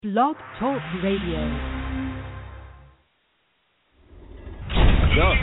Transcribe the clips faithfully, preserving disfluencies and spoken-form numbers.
Blog Talk Radio. Yo.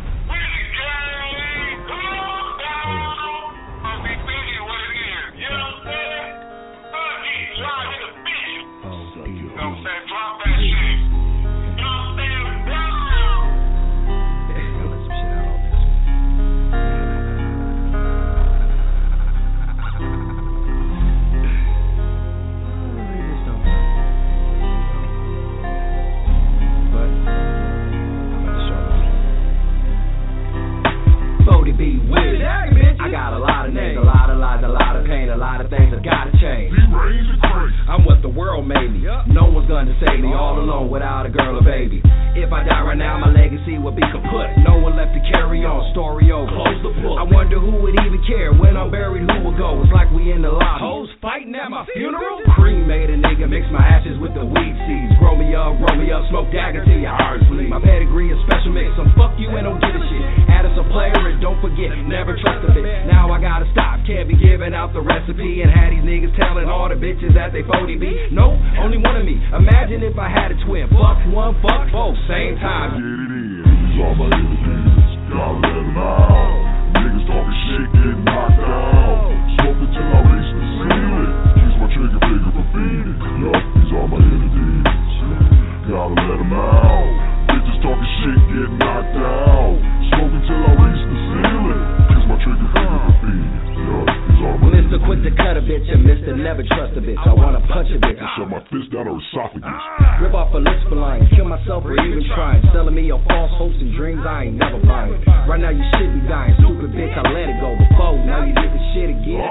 I'm what the world made me. No one's gonna save me all alone without a girl or baby. If I die right now, my legacy will be kaput. No one left to carry on, story over. Close the book. I wonder who would even care when I'm buried, who would go? It's like we in the lobby. Hoes fighting at my funeral. Cream made a nigga mix my ashes with the weed seeds. Grow me up, roll me up, smoke dagger till your heart bleed. My pedigree is special mix. Some fuck you and don't give a shit. Add us a player and don't forget, never trust a bitch. Now I gotta stop, can't be giving out the recipe and have these niggas telling all the bitches that they forty B. Nope, only one of me. Imagine if I had a twin. Fuck one, fuck both, same time. Get it in. These are my enemies. Gotta let them out. Niggas talking shit, getting knocked out. Smoke it till I reach the ceiling. Keeps my trigger bigger for feeding. Yup, these are my enemies. Gotta let them out. Bitches talking shit, getting knocked out. Smoke it till I reach the ceiling. Keeps my trigger bigger for feeding. Yup, these are my enemies. Mister Quick to cut a bitch and Mister Never trust a bitch. I wanna punch a bitch. I shove my fist down her esophagus. Rip off her lips for lying. Kill myself for even trying. Selling me your false hopes and dreams I ain't never buying. Right now you should be dying. Stupid bitch, I let it go before. Now you did the shit again.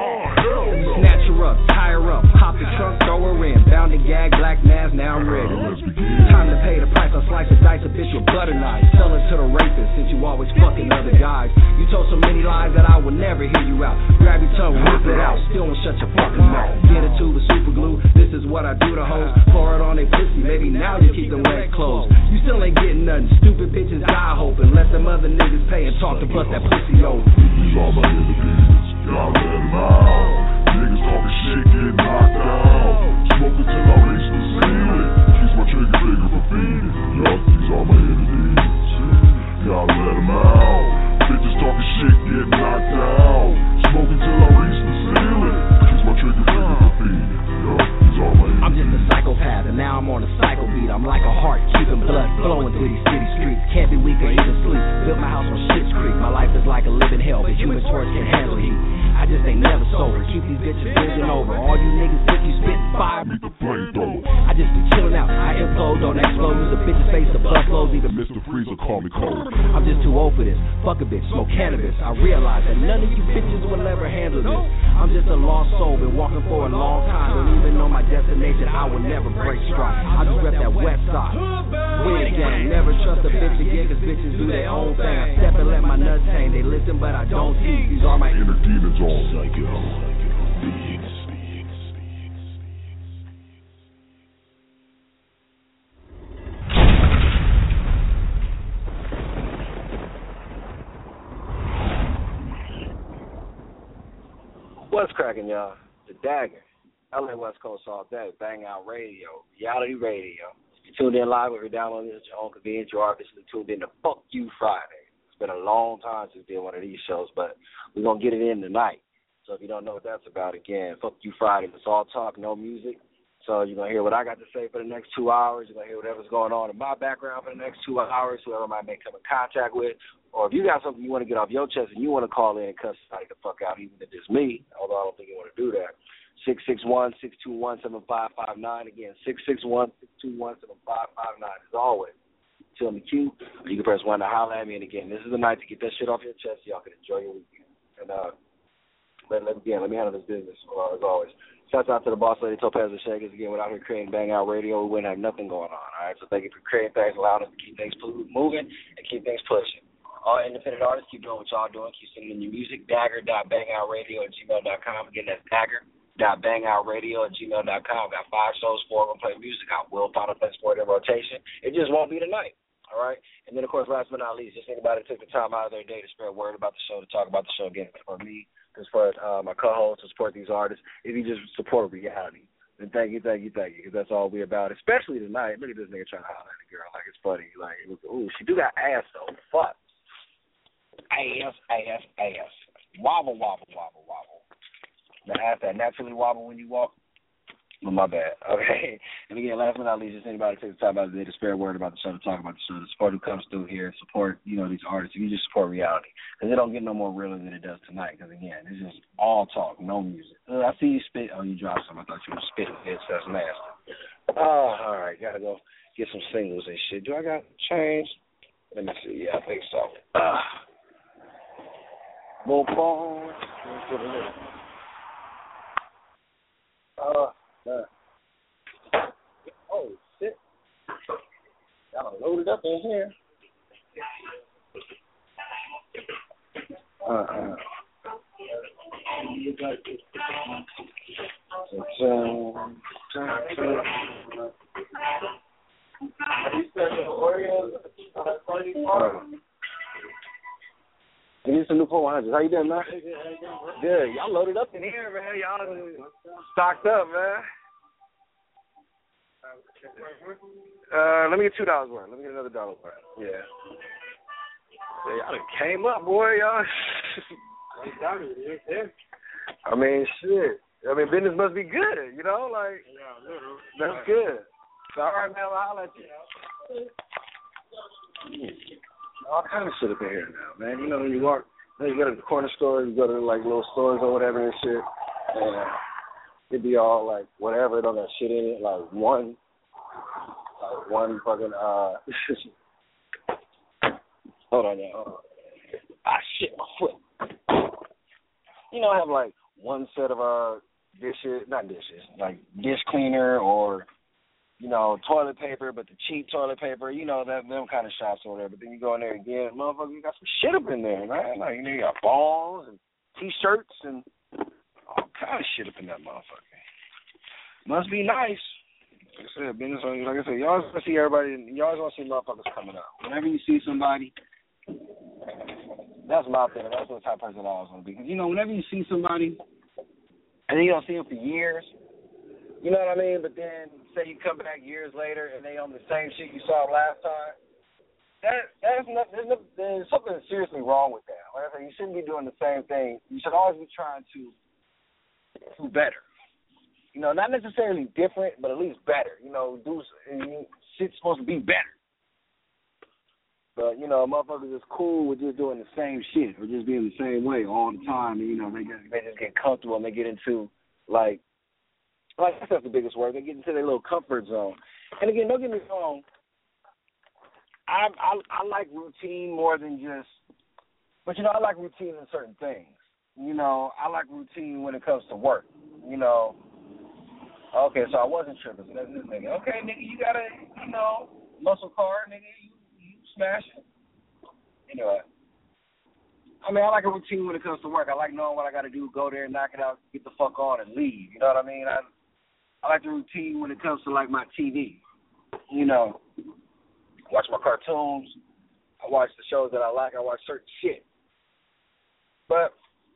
Snatch her up, tie her up, pop the trunk, throw her in. Bound to gag, black mask, now I'm ready. Time to pay the price. I slice a dice, a bitch with butter knives. Sell it to the rapist since you always fucking other guys. You told so many lies that I would never hear you out. Grab your tongue, whip it out. Still won't shut your fucking mouth. Get a tube of super glue. This is what I do to hoes. Pour it on they pussy. Maybe now you keep them legs closed. You still ain't getting nothing. Stupid bitches die hoping. Let them other niggas pay and talk to bust that pussy over. These are my enemies. Gotta let them out. Niggas talking shit, getting knocked out. Smoke it till I reach the ceiling. Keeps my trigger bigger for feeding. Yup, these are my enemies. Gotta let them out. Bitches talking shit, getting knocked out. Smoke it till I reach the ceiling. Keeps my trigger bigger for feeding. Yup, these are my enemies. I'm just a psychopath and now I'm on a cycle beat. I'm like a heart, keeping blood flowing through these city streets. Can't be weak or even sleep. Built my house on Shit's Creek. My life is like a living hell, but human torch can handle heat. I just ain't never sober. Keep these bitches bending over. All you niggas think you spitting fire. Meet the flamethrower. I just be chilling out. I implode, don't explode. Use a bitch's face to bust loads. Even Mister Freezer call me cold. I'm just too old for this. Fuck a bitch, smoke cannabis. I realize that none of you bitches will ever handle this. I'm just a lost soul, been walking for a long time. Don't even know my destination. I will never break stride. I just rep that west side. Weird gang. Never trust a bitch again, cause bitches do their own thing. I step and let my nuts hang. They listen, but I don't see. These are my inner demons on. Psycho. What's cracking, y'all? The Dagger, L A West Coast all day, Bang Out Radio, reality radio. If you tuned in live, if you're downloading this at your own convenience, you're obviously tuned in to Fuck You Friday. It's been a long time since we did one of these shows, but we're going to get it in tonight. So if you don't know what that's about, again, Fuck You Friday. It's all talk, no music. So you're going to hear what I got to say for the next two hours. You're going to hear whatever's going on in my background for the next two hours, whoever I may come in contact with. Or if you got something you want to get off your chest and you want to call in and cuss somebody the fuck out, even if it's me, although I don't think you want to do that, six six one, six two one, seven five five nine. Again, six six one, six two one, seven five five nine. As always, tell me Q, or you can press one to holler at me. And again, this is the night to get that shit off your chest so y'all can enjoy your weekend. And uh, let, let, again, let me handle this business, uh, as always. Shouts out to the boss lady, Topaz and Shakers. Again, without her creating Bang Out Radio, we wouldn't have nothing going on, all right? So thank you for creating things, allowing us to keep things moving and keep things pushing. All independent artists, keep doing what y'all doing. Keep sending in your music. Dagger dot bang out radio at gmail dot com. Again, that's dagger dot bang out radio at gmail dot com. Got five shows, four of them play music. I will find a place for it in rotation. It just won't be tonight, all right? And then, of course, last but not least, just anybody that took the time out of their day to spread word about the show, to talk about the show again for me, as far as uh, my co-hosts, to support these artists. If you just support reality, And thank you, thank you, thank you, because that's all we about, especially tonight. Look at this nigga trying to holler at a girl like it's funny. Like, ooh, she do got ass, though. Fuck. Ass, ass, ass. Wobble, wobble, wobble, wobble. The ass that naturally wobble when you walk. Well, my bad. Okay. And again, last but not least, just anybody take the time out of the day to spare a word about the show, to talk about the show, the support who comes through here, support, you know, these artists. You just support reality. Because it don't get no more realer than it does tonight. Because, again, it's just all talk, no music. Uh, I see you spit. Oh, you dropped some. I thought you were spitting. Bitch, that's nasty. Oh, all right. Got to go get some singles and shit. Do I got change? Let me see. Yeah, I think so. Uh, boom, boom. Uh, uh. Oh, shit. Y'all loaded up in here. Uh-uh. Give me some new four hundreds. How you doing, man? Good. Y'all loaded up in here, man. Y'all stocked up, man. Uh, let me get two dollars worth. Let me get another dollar worth. Yeah. Yeah, y'all done came up, boy, y'all. I mean, shit. I mean, business must be good, you know? Like, that's good. So, all right, man, I'll holler at you. All kind of shit up in here now, man. You know, when you walk, you go to the corner store, you go to, like, little stores or whatever and shit, and uh, it'd be all, like, whatever, it don't got shit in it, like, one, like, one fucking, uh, hold on, yeah, hold on. Ah, shit, my foot. You know, I have, like, one set of, uh, dishes, not dishes, like, dish cleaner or, you know, toilet paper, but the cheap toilet paper, you know, that them kind of shops or whatever. But then you go in there again, motherfucker, you got some shit up in there, man. Like, you know, you got balls and T-shirts and all kind of shit up in that motherfucker. Must be nice. Like I said, business, like I said, you always want to see everybody, you always want to see motherfuckers coming out. Whenever you see somebody, that's my thing. That's what type of person I always want to be. Because, you know, whenever you see somebody, and then you don't see them for years, you know what I mean? But then, say you come back years later and they on the same shit you saw last time, that that's not, there's, no, there's something seriously wrong with that. Like I said, you shouldn't be doing the same thing. You should always be trying to do better. You know, not necessarily different, but at least better. You know, do shit's supposed to be better. But, you know, motherfuckers is cool with just doing the same shit or just being the same way all the time. And, you know, they get, they just get comfortable and they get into, like, like that's the biggest word. They get into their little comfort zone. And, again, don't get me wrong. I, I, I like routine more than just, but, you know, I like routine in certain things. You know, I like routine when it comes to work. You know, okay, so I wasn't tripping. So that's this nigga. Okay, nigga, you got a, you know, muscle car, nigga. You, you smash it. Anyway, I mean, I like a routine when it comes to work. I like knowing what I got to do, go there, knock it out, get the fuck on, and leave. You know what I mean? I, I like the routine when it comes to, like, my T V. You know, I watch my cartoons. I watch the shows that I like. I watch certain shit. But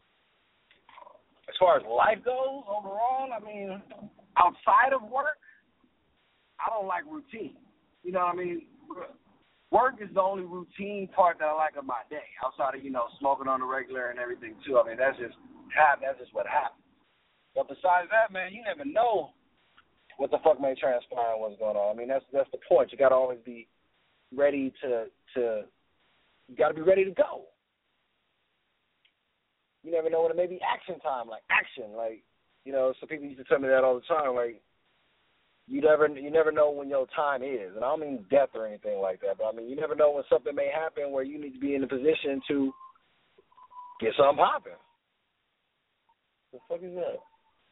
as far as life goes, overall, I mean, outside of work, I don't like routine. You know what I mean? Work is the only routine part that I like of my day, outside of, you know, smoking on the regular and everything, too. I mean, that's just that's just what happens. But besides that, man, you never know what the fuck may transpire and what's going on. I mean, that's that's the point. You got to always be ready to, to you got to be ready to go. You never know when it may be action time, like action. Like, you know, some people used to tell me that all the time. Like, you never you never know when your time is. And I don't mean death or anything like that, but I mean, you never know when something may happen where you need to be in a position to get something popping. What the fuck is that?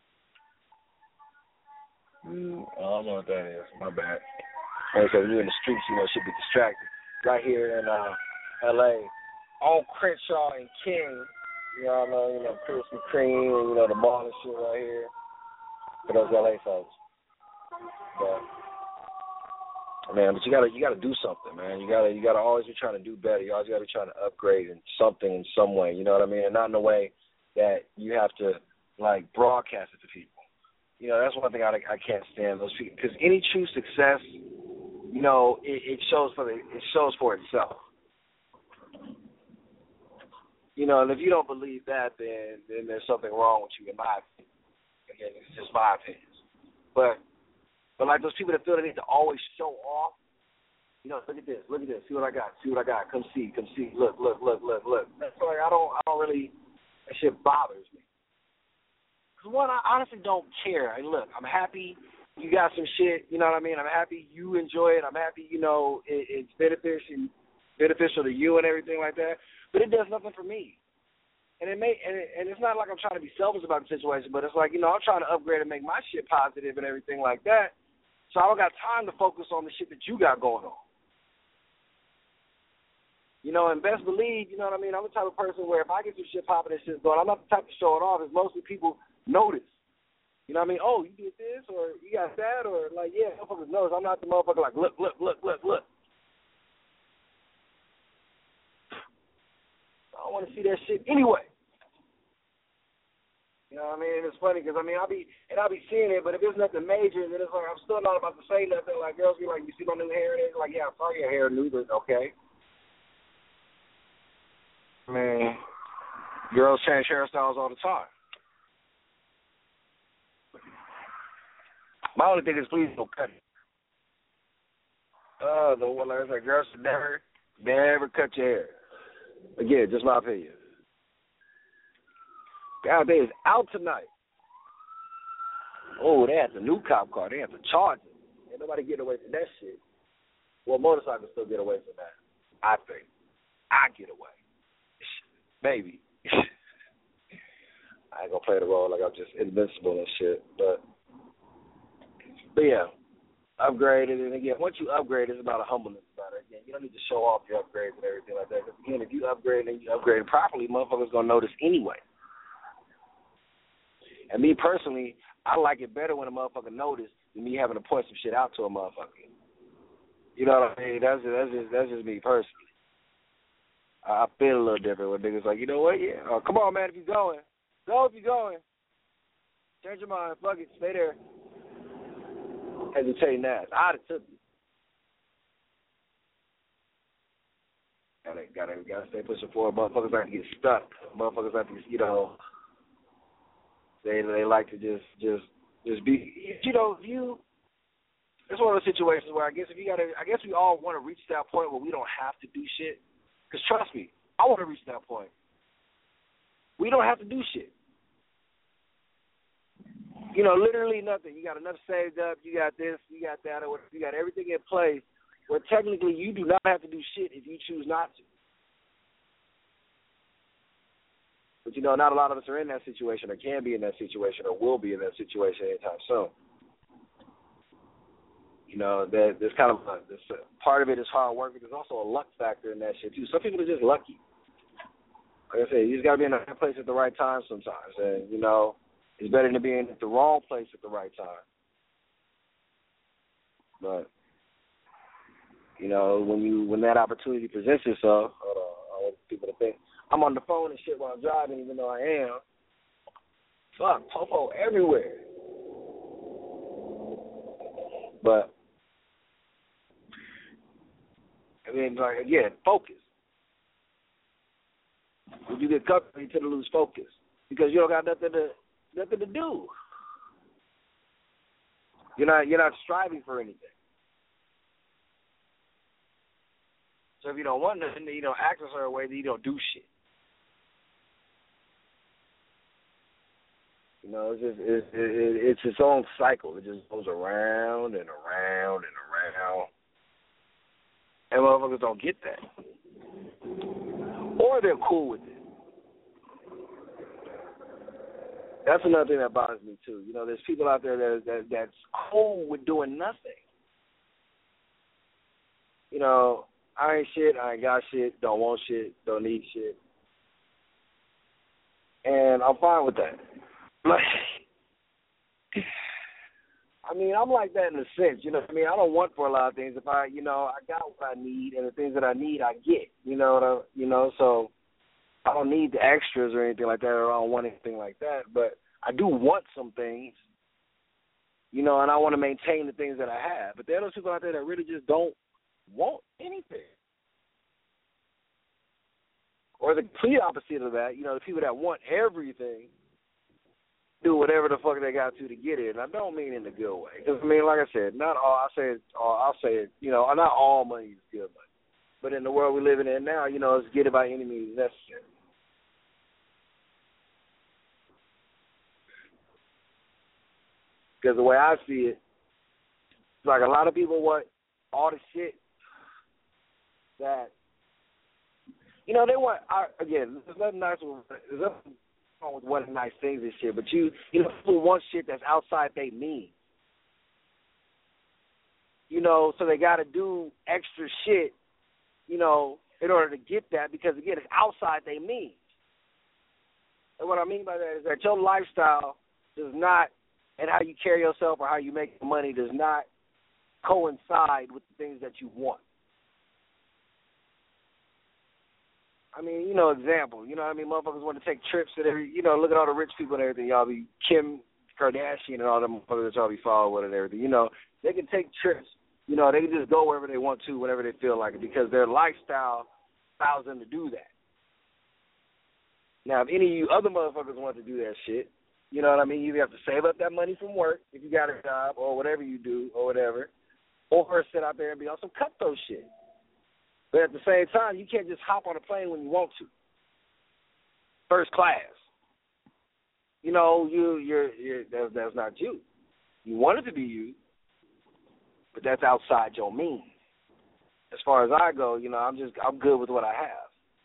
Mm, I don't know what that is. My bad. Like I said, when you're in the streets, you know, should be distracted. Right here in uh, L A, on Crenshaw and King, you know, I know, you know, Krispy Kreme and, you know, the mall and shit right here for those L A folks. But, man, but you gotta, you gotta do something, man. You gotta, you gotta always be trying to do better. You always gotta be trying to upgrade in something in some way. You know what I mean? And not in a way that you have to, like, broadcast it to people. You know, that's one thing I, I can't stand those people, because any true success, you know, it, it shows for the, it shows for itself. You know, and if you don't believe that, then then there's something wrong with you, in my opinion. Again, it's just my opinion. But but like those people that feel they need to always show off. You know, look at this, look at this, see what I got, see what I got, come see, come see, look, look, look, look, look. That's like I don't I don't really, that shit bothers me. Cause one, I honestly don't care. I mean, look, I'm happy you got some shit. You know what I mean? I'm happy you enjoy it. I'm happy, you know, it, it's beneficial beneficial to you and everything like that. But it does nothing for me. And it may, and, it, and it's not like I'm trying to be selfish about the situation, but it's like, you know, I'm trying to upgrade and make my shit positive and everything like that. So I don't got time to focus on the shit that you got going on. You know, and best believe, you know what I mean, I'm the type of person where if I get some shit popping and shit's going, I'm not the type to show it off. It's mostly people notice. You know what I mean? Oh, you did this, or you got that, or like, yeah, motherfuckers notice. I'm not the motherfucker like, look, look, look, look, look. I don't want to see that shit anyway. You know what I mean? It's funny because, I mean, I'll be, and I'll be seeing it, but if it's nothing major, then it's like, I'm still not about to say nothing. Like, girls be like, you see my new hair? And it's like, yeah, I saw your hair new, but okay. I mean, girls change hairstyles all the time. My only thing is, please don't cut it. Oh, the one like I said, girls should never, never cut your hair. Again, just my opinion. God, they is out tonight. Oh, they had the new cop car. They had the Charger. Ain't nobody getting away from that shit. Well, motorcycles still get away from that. I think. I get away. Maybe. I ain't gonna play the role like I'm just invincible and shit. But, but yeah. Upgraded, and again, once you upgrade, it's about a humbleness about it. Again, you don't need to show off your upgrades and everything like that. Because again, if you upgrade and you upgrade properly, motherfuckers gonna notice anyway. And me personally, I like it better when a motherfucker notice than me having to point some shit out to a motherfucker. You know what I mean? That's just, that's just that's just me personally. I feel a little different when niggas like, you know what? Yeah, oh, come on, man, if you're going, go if you're going. Change your mind, fuck it, stay there. Hesitating ass. I'd have took you. Gotta, gotta, gotta stay pushing forward. Motherfuckers like to get stuck. Motherfuckers like to, you know, they they like to just, just, just be, you know, you. It's one of those situations where I guess if you gotta, I guess we all want to reach that point where we don't have to do shit. Cause trust me, I want to reach that point. We don't have to do shit. You know, literally nothing. You got enough saved up. You got this. You got that. Or you got everything in place where technically you do not have to do shit if you choose not to. But, you know, not a lot of us are in that situation or can be in that situation or will be in that situation anytime soon. You know, that there's kind of a, this, uh, part of it is hard work, but there's also a luck factor in that shit, too. Some people are just lucky. Like I said, you just got to be in the right place at the right time sometimes. And, you know, it's better than being at the wrong place at the right time. But, you know, when you when that opportunity presents itself, hold on, I want people to think, I'm on the phone and shit while I'm driving, even though I am. Fuck, popo everywhere. But, I mean, like, again, focus. When you get comfortable, you tend to lose focus because you don't got nothing to nothing to do. You're not you're not striving for anything. So if you don't want nothing, then you don't act a certain way, then you don't do shit. You know, it's just it's it, it's its own cycle. It just goes around and around and around, and motherfuckers don't get that, or they're cool with it. That's another thing that bothers me too. You know, there's people out there that, that that's cool with doing nothing. You know, I ain't shit, I ain't got shit, don't want shit, don't need shit, and I'm fine with that. Like, I mean, I'm like that in a sense. You know what I mean? I don't want for a lot of things. If I, you know, I got what I need, and the things that I need, I get. You know what I, you know, so. I don't need the extras or anything like that, or I don't want anything like that. But I do want some things, You know, and I want to maintain the things that I have. But there are those people out there that really just don't want anything. Or the complete opposite of that, you know, the people that want everything do whatever the fuck they got to to get it. And I don't mean in a good way. Because, I mean, like I said, not all, I say it, I'll say it, you know, not all money is good money. But in the world we're living in now, you know, it's get it by any means necessary. Because the way I see it, it's like a lot of people want all the shit that, you know, they want, I, again, there's nothing nice with, there's nothing wrong with wanting nice things and shit, but you, you know, people want shit that's outside they means. You know, so they got to do extra shit, you know, in order to get that because, again, it's outside they means. And what I mean by that is that your lifestyle does not, and how you carry yourself or how you make money does not coincide with the things that you want. I mean, you know, example, you know what I mean? Motherfuckers want to take trips to every, you know, look at all the rich people and everything. Y'all be Kim Kardashian and all them motherfuckers that y'all be following with and everything. You know, they can take trips. You know, they can just go wherever they want to, whenever they feel like it, because their lifestyle allows them to do that. Now, if any of you other motherfuckers want to do that shit, you know what I mean? You have to save up that money from work if you got a job or whatever you do or whatever, or sit out there and be on some cutthroat shit. But at the same time, you can't just hop on a plane when you want to. First class. You know, you, you're, you're that's, that's not you. You want it to be you, but that's outside your means. As far as I go, you know, I'm just, I'm good with what I have.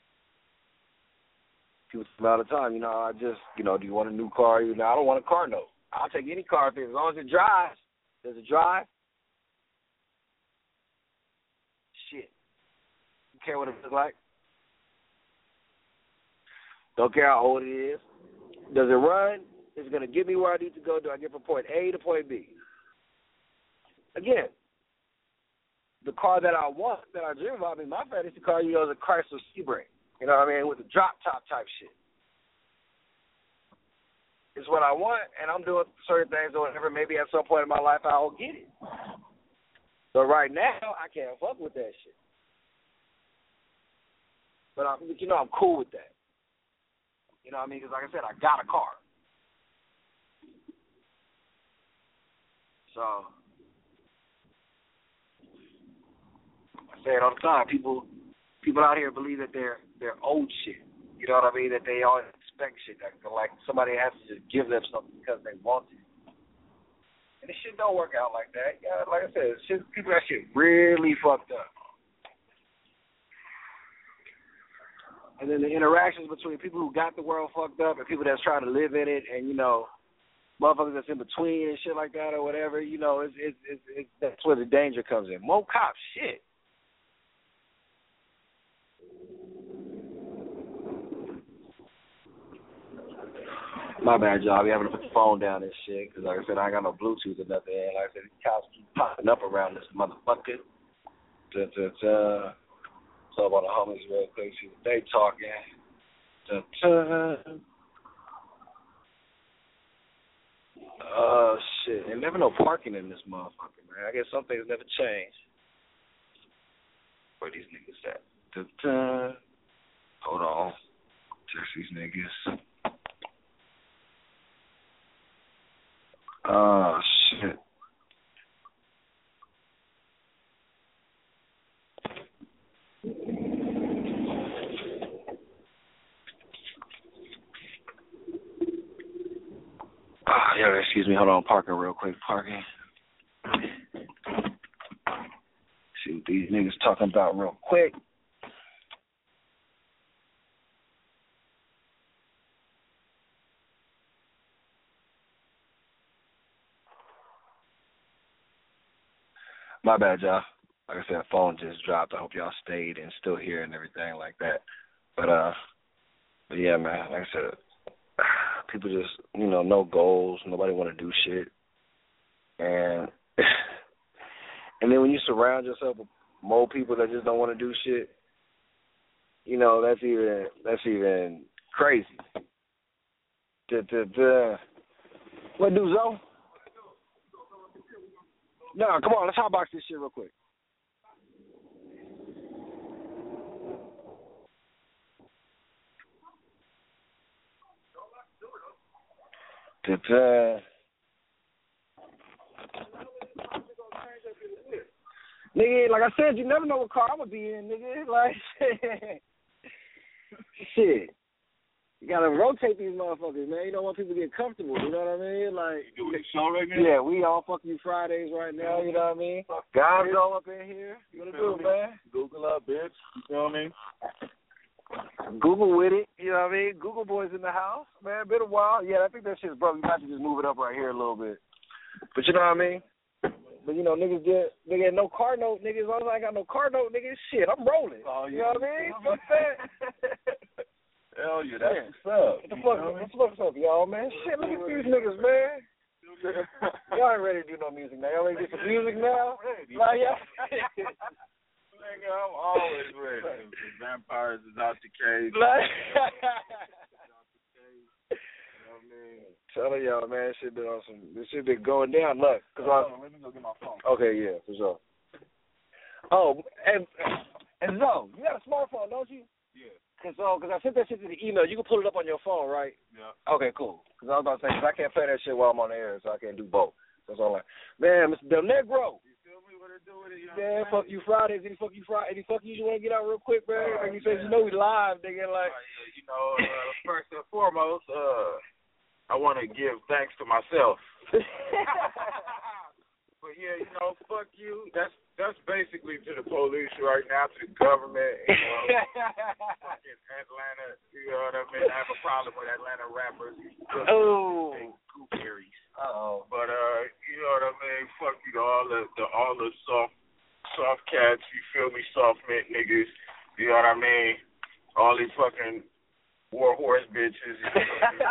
People say all the time, you know, I just, you know, do you want a new car? You know, I don't want a car note. I'll take any car if it, as long as it drives. Does it drive? Shit. Don't care what it looks like. Don't care how old it is. Does it run? Is it going to get me where I need to go? Do I get from point A to point B? Again, the car that I want, that I dream about, I mean, my fantasy car, you know, is a Chrysler Sebring. You know what I mean? With the drop top type shit. It's what I want, and I'm doing certain things or whatever. Maybe at some point in my life I'll get it. But right now, I can't fuck with that shit. But, I'm, you know, I'm cool with that. You know what I mean? Because like I said, I got a car. So, I say it all the time. People people out here believe that they're, they're old shit. You know what I mean? That they always expect shit. That, like somebody has to just give them something because they want it. And this shit don't work out like that. Yeah, like I said, shit, people got shit really fucked up. And then the interactions between people who got the world fucked up and people that's trying to live in it, and, you know, motherfuckers that's in between and shit like that or whatever, you know, it's, it's, it's, it's, that's where the danger comes in. More cops, shit. My bad, y'all. We having to put the phone down and shit because, like I said, I ain't got no Bluetooth or nothing. And like I said, these cops keep popping up around this motherfucker. Da, da, da. Talk about the homies real quick, see what they talking. Da, da. Oh, shit. There's never no parking in this motherfucker, man. I guess some things never change. Where these niggas at? Da, da. Hold on. Text these niggas. Oh, shit. Oh, yeah, excuse me. Hold on. Parking real quick. Parking. See what these niggas talking about real quick. My bad, y'all. Like I said, phone just dropped. I hope y'all stayed and still here and everything like that. But, uh, but yeah, man, like I said, people just, you know, no goals. Nobody want to do shit. And and then when you surround yourself with more people that just don't want to do shit, you know, that's even, that's even crazy. Da, da, da. What do, Zoe? No, come on, let's hotbox this shit real quick. Ta-ta. Nigga, like I said, you never know what car I'm gonna be in, nigga. Like, shit. You gotta rotate these motherfuckers, man. You don't want people to get comfortable, you know what I mean? Like, you doing a show right now? Yeah, we all Fuck You Fridays right now, you know what I mean? Guys all up in here. You wanna do it, man? Google up, bitch. You feel me? Google with it, you know what I mean? Google boys in the house, man. Been a while. Yeah, I think that shit's broke. You might have to just move it up right here a little bit. But you know what I mean? But you know, niggas get nigga no car note, niggas. As long as I ain't got no car note, niggas, shit, I'm rolling. Oh, you know what I mean? Fuck that. Hell yeah, that's yeah. what's up. What the fuck, what the fuck's up, y'all, man? Shit, look at these niggas, man. Y'all ain't ready to do no music now. Y'all ready to get some music now? Like, yeah. Nigga, I'm always ready. The vampires is out the cage. Like, telling y'all, man, shit been on some. This shit been going down. Look, cause oh, I, let me go get my phone. Okay, yeah, for sure. Oh, and and Zo, you got a smartphone, don't you? Yeah. Cause so, cause I sent that shit to the email. You can pull it up on your phone, right? Yeah. Okay, cool. Cause I was about to say, cause I can't play that shit while I'm on the air, so I can't do both. That's all. Like, man, Mister Del Negro. You feel me? What it do with it? You know Man, fuck you Fridays. Any fuck you Friday? Any fuck you? You want to get out real quick, man? Uh, like you said, you know we live, nigga. Like, uh, yeah, you know, uh, first and foremost, uh. I want to give thanks to myself. But yeah, you know, fuck you. That's that's basically to the police right now, to the government. You know, fucking Atlanta. You know what I mean? I have a problem with Atlanta rappers. Oh, gooberries. Uh-oh. But uh, you know what I mean? Fuck you to all the, the all the soft soft cats. You feel me? Soft mint niggas. You know what I mean? All these fucking war horse bitches. You know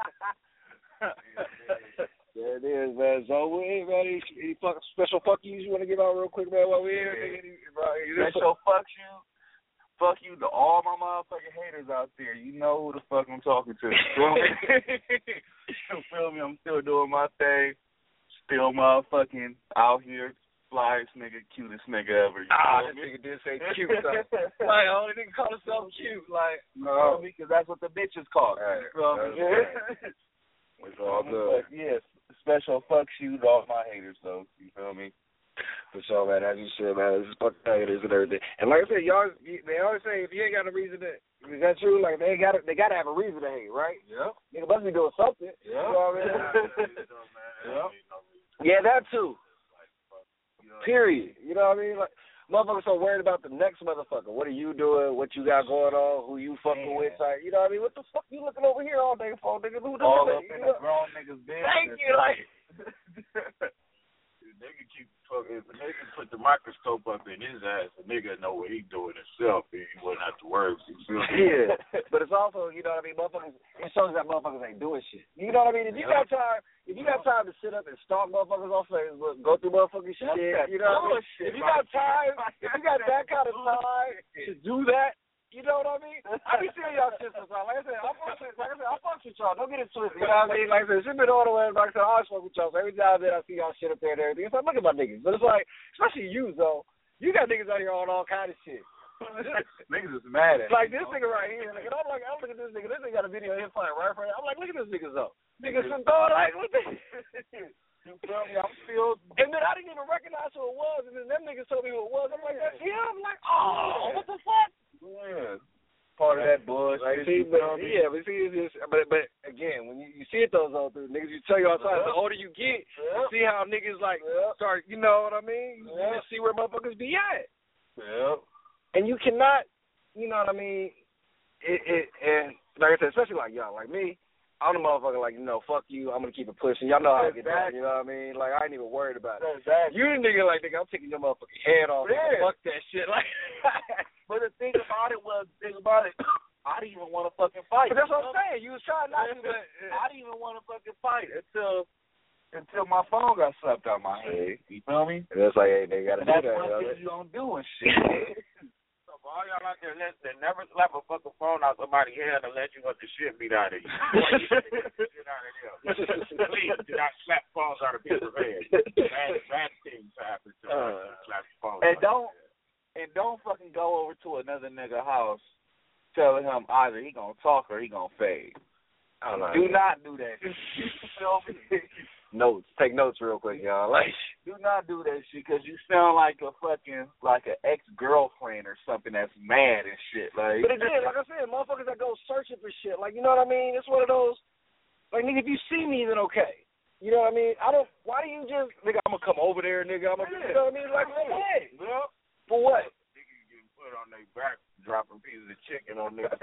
There it is, man. So, we ain't ready. Any fuck, special fuck yous you want to give out real quick, man, while we're here? Yeah. Special fuck you. Fuck you to all my motherfucking haters out there. You know who the fuck I'm talking to. You feel me? You feel me? I'm still doing my thing. Still motherfucking out here. Flyest nigga, cutest nigga ever. You ah, this me? nigga did say cute, though. Like, only nigga call himself cute. Like, no, because that's what the bitches call. Right. You feel me? Right. It's all good. Yes, special fuck you to all my haters, though. You feel me? For sure, man. As you said, man, this is fuck haters and everything. And like I said, y'all, they always say if you ain't got a reason to, is that true? Like they got, they got to have a reason to hate, right? Yeah. Nigga must be doing something. Yeah. You know what I mean? Yeah. Yeah, that too. Period. You know what I mean? Like, motherfuckers so worried about the next motherfucker. What are you doing? What you got going on? Who you fucking Man. with? Like, you know what I mean? What the fuck you looking over here all day for, nigga? Who the All fuck? up in the grown niggas' business. Thank you. Like, they can keep fucking. If they can put the microscope up in his ass, the nigga know what he doing himself. He wouldn't have to worry. You feel me? yeah. But it's also, you know what I mean? Motherfuckers. It shows that motherfuckers ain't doing shit. You know what I mean? If you got time, if you got time to sit up and stalk motherfuckers on Facebook, go through motherfucking shit. You know what I mean? If you got time, if you got that kind of time to do that. You know what I mean? I be seeing y'all shit sometimes. Like I said, I fuck with, like I said, I fuck with y'all. Don't get it twisted. You know what I mean? Like I said, shit been all the way. Like I said, I always fuck with y'all. So every time that I see y'all shit up there and everything, it's like, look at my niggas. But it's like, especially you, though. You got niggas out here on all kind of shit. Niggas is mad at like me, this know? nigga right here. Like, and I'm like, I'm looking at this nigga. This nigga got a video of him playing right for I'm like, look at this nigga, though. Niggas some dog, like, what the? You feel me? I'm still. And then I didn't even recognize who it was. And then them niggas told me who it was. I'm like, that's him. I'm like, oh, what the fuck? Yeah. Part of that bullshit. Like, see, but, yeah, but see, it's just, but but again, when you, you see it those old through niggas, you tell you all the time. The older you get, yeah. you see how niggas like yeah. start. You know what I mean? You yeah. just see where motherfuckers be at. Yeah. And you cannot, you know what I mean? It, it and like I said, especially like y'all, like me. I'm the motherfucker like, you know, fuck you, I'm going to keep it pushing. Y'all know how I get down, you know what I mean? Like, I ain't even worried about it. Exactly. You the nigga like, nigga, I'm taking your motherfucking head off. Yeah. Fuck that shit. Like, but the thing about it was, the thing about it, I didn't even want to fucking fight. But that's what I'm saying. You was trying not to, but I didn't even want to fucking fight until until my phone got slapped out my head. You feel me? And it's like, hey, they got to do that's that. one You know? thing you don't do and shit. all y'all out there listening, never slap a fucking phone out somebody's hand unless you want the shit beat out of you. Get out of here. Please do not slap phones out of people's hands. Bad, bad things happen to uh, slap phones. And don't and don't fucking go over to another nigga house telling him either he gonna talk or he gonna fade. I don't know. Do not do that. You feel me? Notes. Take notes real quick, y'all. Like, do not do that shit because you sound like a fucking like an ex girlfriend or something that's mad and shit. Like, but again, like I said, motherfuckers that go searching for shit. Like, you know what I mean? It's one of those. Like, nigga, if you see me, then okay. You know what I mean? I don't. Why do you just, nigga? I'm gonna come over there, nigga. I'm gonna, yeah. You know what I mean? Like, hey, well, for what? Niggas getting put on their back, dropping pieces of chicken on niggas.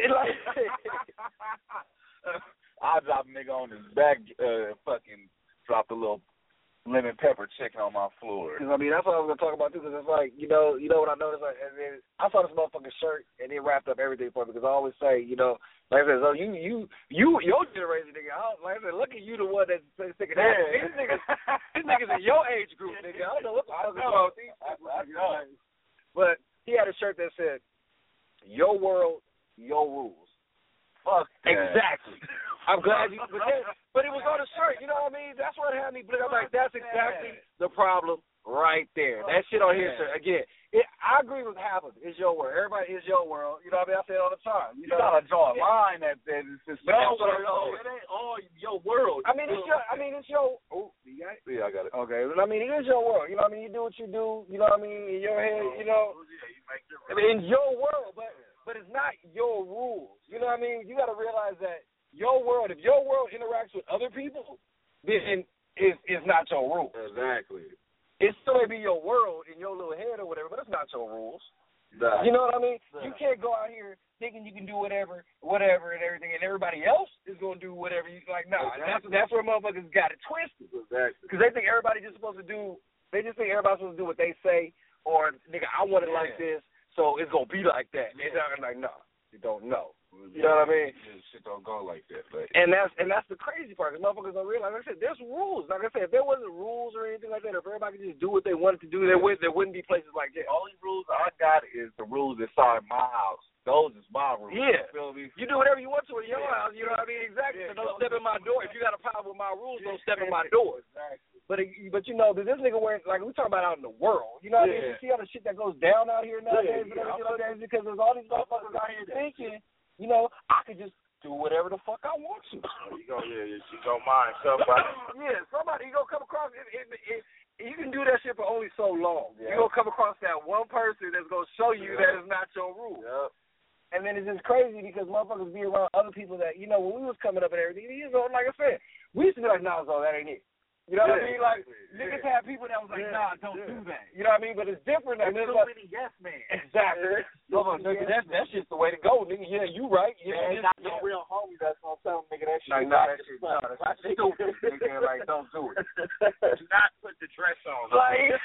I'll drop a nigga on his back, uh, fucking drop a little lemon pepper chicken on my floor. Because, I mean, that's what I was going to talk about, too, because it's like, you know, you know what I noticed? Like, and then I saw this motherfucking shirt, and it wrapped up everything for me, because I always say, you know, like I said, so you, you, you, your generation, nigga, I, like I said, look at you, the one that's thinking that. Yeah. These niggas, these niggas in your age group, nigga. I don't know what the fuck is wrong with these people. I know. But he had a shirt that said, your world, your rules. Fuck that. Exactly. I'm glad you, but, then, but it was on the shirt, you know what I mean? That's what had me blink. I'm like, that's exactly the problem right there. That shit on his shirt. Again, it, I agree with half of it. It's your world. Everybody is your world. You know what I mean? I say it all the time. You, you know, gotta draw a line that that is just no, no, it ain't all your world. I mean, it's your. I mean, it's your. Oh, you got it? Yeah, I got it. Okay, but I mean, it is your world. You know what I mean? You do what you do. You know what I mean? In your head, you know. Yeah, you make your. I mean, in your world, but but it's not your rules. You know what I mean? You got to realize that. Your world, if your world interacts with other people, then it's, it's not your rules. Exactly. It still may be your world in your little head or whatever, but it's not your rules. Nah. You know what I mean? Nah. You can't go out here thinking you can do whatever, whatever, and everything, and everybody else is going to do whatever you like. Nah, exactly. that's that's where motherfuckers got it twisted. Exactly. Because they think everybody's just supposed to do. They just think everybody's supposed to do what they say, or nigga, I want it yeah. like this, so it's gonna be like that. Yeah. And I'm like, no, nah, you don't know. You know what I mean? Yeah, shit don't go like that. But. And that's and that's the crazy part, because motherfuckers don't realize. Like I said, there's rules. Like I said, if there wasn't rules or anything like that, if everybody could just do what they wanted to do, there would there wouldn't be places like that. The only rules I got is the rules inside my house. Those is my rules. Yeah. You feel me? You do whatever you want to in your yeah. house. You know what I mean? Exactly. Yeah, so don't yeah. step in my door. If you got a problem with my rules, don't step in my door. Exactly. But but you know, this nigga wearing, like we talking about out in the world. You know what yeah. I mean? You see all the shit that goes down out here nowadays, yeah, yeah. and everything like that, because there's all these motherfuckers out here thinking. You know, I could just do whatever the fuck I want to. Oh, you gonna, yeah, you gonna mind somebody. Yeah, somebody, you gonna come across, it, it, it, you can do that shit for only so long. Yeah. You gonna come across that one person that's gonna show you yeah. that it's not your rule. Yep. And then it's just crazy because motherfuckers be around other people that, you know, when we was coming up and everything, you know, like I said, we used to be like, nah, so that ain't it. You know yeah, what I mean? Like, yeah. niggas had people that was like, yeah, nah, don't yeah. do that. You know what I mean? But it's different. There's too like, many yes men. Exactly. No, no, nigga, that's, that's just the way to go, nigga. Yeah, you right. Yeah, yeah, not no real homie that's gonna tell nigga that shit. Like, nah, that shit, nah, that's stupid. Nigga, like, don't do it. Do not put the dress on. Like,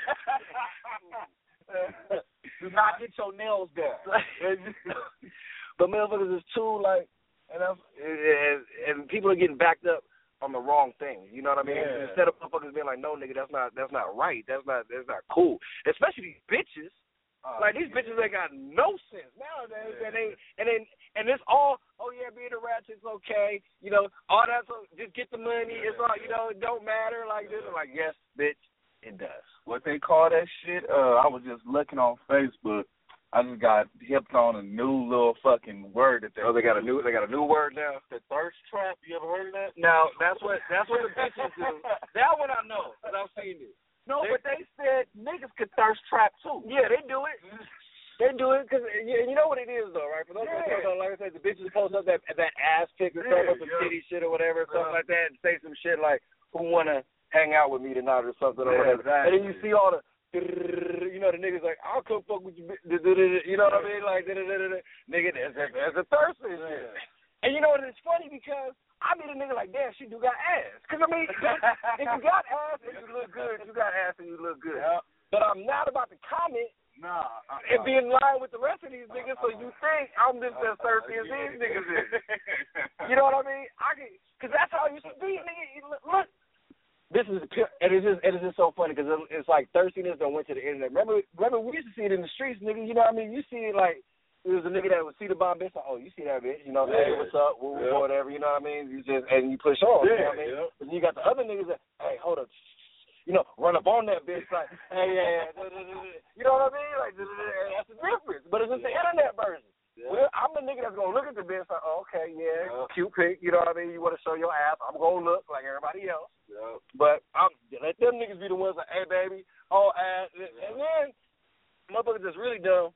do not get your nails done. But motherfuckers is too, like, and, I'm, and, and people are getting backed up on the wrong thing. You know what I mean? Yeah. Instead of motherfuckers being like, no, nigga, that's not that's not right. That's not that's not cool. Especially these bitches. Uh, like these bitches ain't got no sense nowadays, yeah. and they and then and it's all oh yeah, being a ratchet's okay, you know, all that's just get the money. Yeah. It's all you know, it don't matter like this. I'm like, yes, bitch, it does. What they call that shit? Uh, I was just looking on Facebook. I just got hipped on a new little fucking word that they. Oh, they got a new they got a new word now. The thirst trap. You ever heard of that? No, that's what that's what the bitches do. That one I know, cause I've seen it. No, they, but they said niggas could thirst trap too. Yeah, they do it. They do it because you, you know what it is though, right? For those yeah. people, like I said, the bitches post up that that ass pic or yeah, something, some yeah. titty shit or whatever, yeah. something like that, and say some shit like, "Who wanna hang out with me tonight?" or something yeah, or whatever. Exactly. And then you see all the. You know, the niggas like, I'll come fuck with you. You know what I mean? Like, nigga, there's a, there's a thirst in shit. And you know what? It's funny because I meet a nigga like, damn, she do got ass. Because, I mean, if you got ass and you look good, you got ass and you look good. Yeah. But I'm not about to comment nah, uh, and be in line with the rest of these niggas, so you think I'm just as thirsty as these niggas is. You know what I mean? I can, because that's how it used to be, nigga. Look. this is and it's just and it's just so funny because it's like thirstiness that went to the internet. Remember, remember we used to see it in the streets, nigga. You know what I mean? You see it like it was a nigga that would see the bomb bitch. Like, oh, you see that bitch? You know, yeah. Hey, what's up? Woo, yeah. Whatever. You know what I mean? You just and you push on. Yeah, you know what I mean? Yeah. But then you got the other niggas that, hey, hold up. You know, run up on that bitch like, hey, yeah, yeah. You know what I mean? Like, that's the difference. But it's just the internet version. Yeah. Well, I'm the nigga that's going to look at the bitch like, oh, okay, yeah, yeah, cute pic, you know what I mean? You want to show your ass, I'm going to look like everybody else. Yeah. But I'm, let them niggas be the ones like, hey, baby, oh, ass. Yeah. And then motherfuckers that's really dumb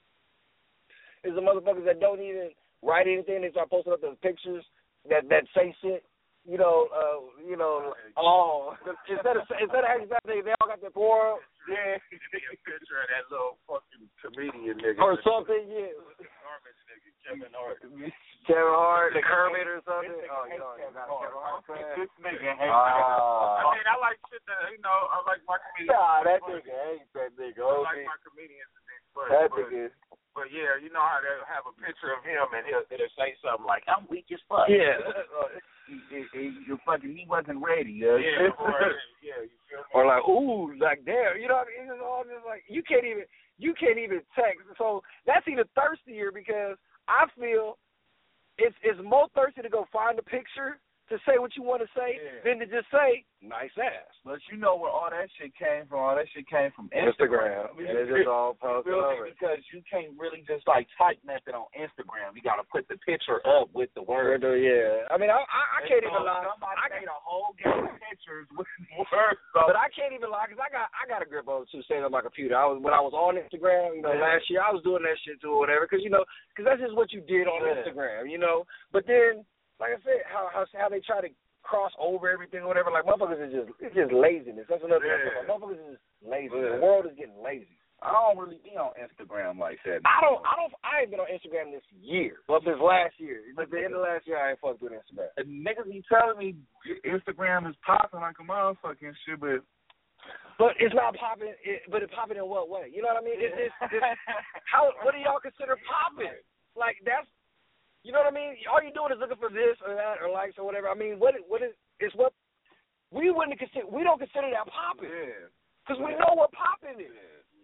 is the motherfuckers that don't even write anything. They start posting up those pictures that, that say shit. You know, uh, you know, oh, instead of instead of having that, they, they all got their poor, yeah. Give me a picture of that little fucking comedian nigga or something, yeah. Garbage nigga, Kevin Hart. Kevin Hart, the Kermit or something. Oh, you know, you got Kevin Hart. This nigga hates. I mean, I like shit that you know. I like my comedians. Nah, that nigga hates that nigga. I like my comedians. But, that but, nigga. But yeah, you know how they have a picture of him and he'll, it'll say something like, "I'm weak as fuck." Yeah. he, he, he, you fucking, he wasn't ready. Yeah. Yeah. Or, yeah. You feel me? Or like, ooh, like damn. You know what I mean? It's all just like you can't even you can't even text. So that's even thirstier because I feel it's it's more thirsty to go find a picture to say what you want to say yeah. than to just say nice ass. But you know where all that shit came from? All that shit came from Instagram. Instagram. And it's just all posted over. Because you can't really just like type nothing on Instagram. You got to put the picture up with the word. Yeah. I mean, I, I, I can't so even lie. Somebody I made a whole game of pictures with words. So. But I can't even lie because I got I got a grip on too, staying on my computer. I was when I was on Instagram, you know, yeah. last year I was doing that shit too or whatever because you know because that's just what you did on yeah. Instagram, you know. But then, like I said, how how how they try to cross over everything or whatever. Like motherfuckers is just it's just laziness. That's another thing. Yeah. Like, motherfuckers is just lazy. Yeah. The world is getting lazy. I don't really be on Instagram like that. I don't. I don't. I ain't been on Instagram this year. Well, this last year. But the end of last year, I ain't fucked with Instagram. And niggas be telling me Instagram is popping like a motherfucking shit, but but it's not popping. It, but it popping in what way? You know what I mean? It's, it's, it's, how? What do y'all consider popping? Like that's. You know what I mean? All you're doing is looking for this or that or likes or whatever. I mean, what what is it's what we wouldn't consider. We don't consider that popping. Yeah. Because we know what popping is.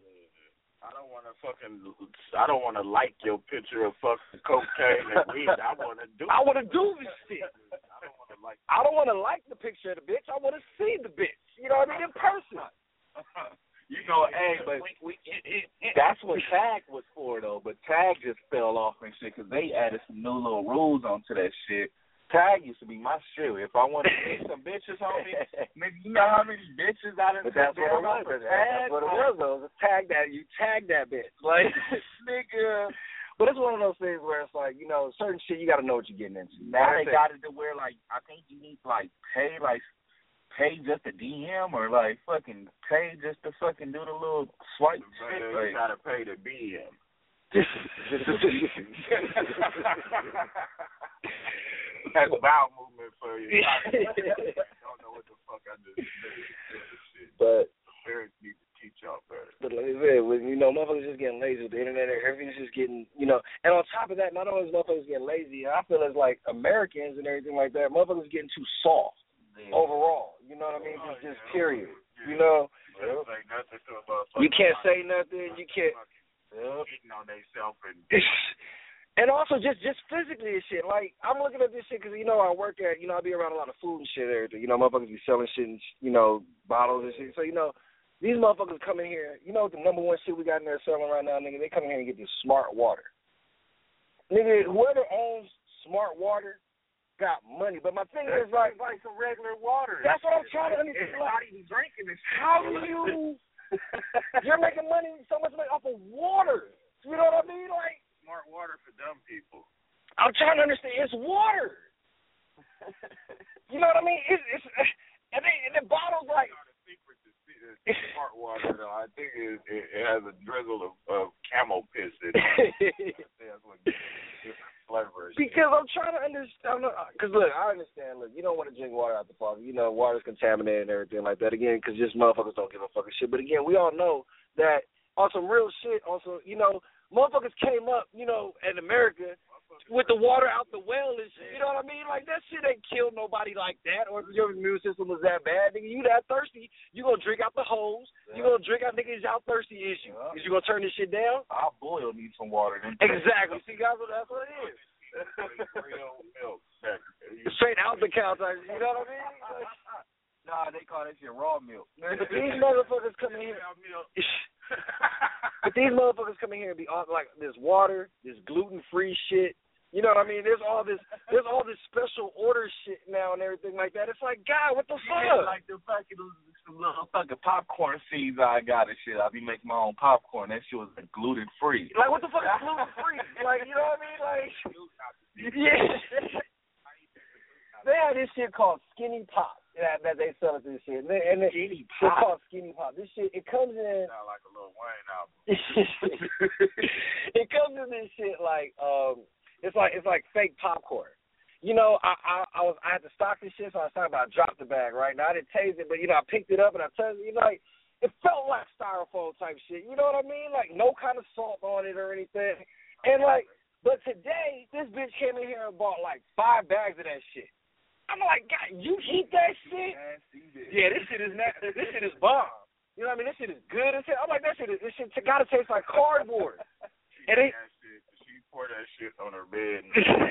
I don't want to fucking. I don't want to like your picture of fucking cocaine and weed. I want to do. I want to do this shit. I don't want to like. I don't want to like the picture of the bitch. I want to see the bitch. You know what I mean? In person. You know, hey, but we, we, it, it, it, that's what Tag was for, though. But Tag just fell off and shit because they added some new little rules onto that shit. Tag used to be my shit. If I wanted to see some bitches on me, nigga, you know how many bitches I done But that's what it was. That's what it was, though. Tag that. You tag that bitch. Like, nigga. But it's one of those things where it's like, you know, certain shit, you got to know what you're getting into. Now they got it to where, like, I think you need to, like, pay, like, pay just a D M or like fucking pay just to fucking do the little swipe shit. You like, gotta pay the B M. That's bowel movement for you. I don't know what the fuck I just did. But parents need to teach y'all better. But like I said, when, you know, motherfuckers just getting lazy with the internet, everything's just getting, you know. And on top of that, not only is motherfuckers getting lazy, I feel as like Americans and everything like that, motherfuckers getting too soft. Yeah. Overall, you know what I mean? Oh, just, just yeah. period. Yeah. You know, yeah. Like nothing to you can't say nothing. You can't. Eating on themselves and. And also just just physically and shit. Like I'm looking at this shit because you know I work at you know I be around a lot of food and shit and everything. You know motherfuckers be selling shit and you know bottles and shit. So you know these motherfuckers come in here. You know what the number one shit we got in there selling right now, nigga? They come in here and get this smart water. Nigga, whoever owns smart water got money, but my thing that's is like, like some regular water. That's what I'm trying to understand. It's not even drinking this. How do you? You're making money so much money off of water. You know what I mean? Like smart water for dumb people. I'm trying to understand. It's water. You know what I mean? It's, it's and they and the bottles like. The secret to smart water, though, I think it, it, it has a drizzle of, of camel piss in it. That's what flavor. Because I'm trying to understand. Because look, I understand. Look, you don't want to drink water out the faucet. You know, water's contaminated and everything like that. Again, because just motherfuckers don't give a fucking shit. But again, we all know that on some real shit, on some, you know, motherfuckers came up, you know, in America with the water out the well and shit. You know what I mean? Like, that shit ain't killed nobody like that. Or if your immune system was that bad, nigga, you that thirsty, you gonna drink out the hose. Yeah. You gonna drink out, nigga, it's how thirsty is you? Yeah. Is you gonna turn this shit down? I'll boil, need some water. Then. Exactly. See, guys, that's what it is. Real milk. Straight out the cow type. You know what I mean? Like, nah, they call that shit raw milk. These motherfuckers come in here. But these motherfuckers come in here and be all like this water, this gluten-free shit. You know what I mean? There's all this, there's all this special order shit now and everything like that. It's like, God, what the fuck? Yeah, like the fucking some little fucking popcorn seeds I got and shit. I be making my own popcorn. That shit was like gluten free. Like, what the fuck is gluten free? Like, you know what I mean? Like, yeah. They have this shit called Skinny Pop that, that they sell at this shit. And, they, and they, Skinny Pop. It's called Skinny Pop. This shit, it comes in. Sound like a Lil Wayne album. It comes in this shit like, um, it's like it's like fake popcorn. You know, I, I I was I had to stock this shit, so I was talking about I dropped the bag, right? Now I didn't taste it, but you know, I picked it up and I touched it, you know, like it felt like styrofoam type shit. You know what I mean? Like no kind of salt on it or anything. And like, but today this bitch came in here and bought like five bags of that shit. I'm like, God, you eat that shit? Yeah, this shit is not, this shit is bomb. You know what I mean? This shit is good as hell. I'm like, that shit is, this shit gotta taste like cardboard. And it, she poured that shit on her bed.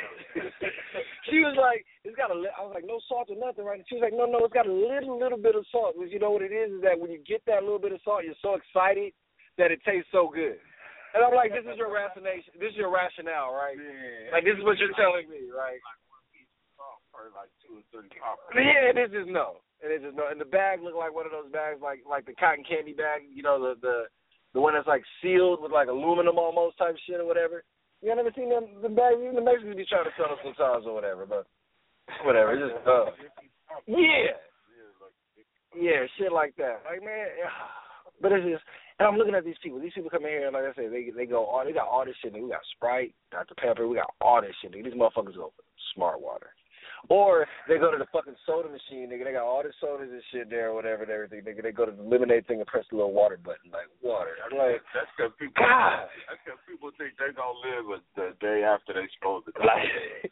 She was like, it's got a, I was like, no salt or nothing, right? And she was like, no, no, it's got a little, little bit of salt. Because you know what it is, is that when you get that little bit of salt, you're so excited that it tastes so good. And I'm like, this is your rationation, this is your rationale, right? Yeah. Like, this is what you're telling me, right? Like one piece of salt for like two or three poppers. Yeah, this is no. And it's just no. And the bag looked like one of those bags, like like the cotton candy bag, you know, the the the one that's like sealed with like aluminum almost type shit or whatever. You never seen them the bags? Even the Mexicans be trying to sell them sometimes or whatever, but whatever. It's just uh, yeah, yeah, shit like that. Like man, but it's just. And I'm looking at these people. These people come in here and like I said, they they go all they got all this shit. Nigga. We got Sprite, Doctor Pepper. We got all this shit. Nigga. These motherfuckers go for Smart Water. Or they go to the fucking soda machine, nigga. They got all the sodas and shit there or whatever and everything, nigga. They go to the lemonade thing and press the little water button, like water. I'm like, that's because people. God. That's because people think they gonna live the day after they supposed to die. Like,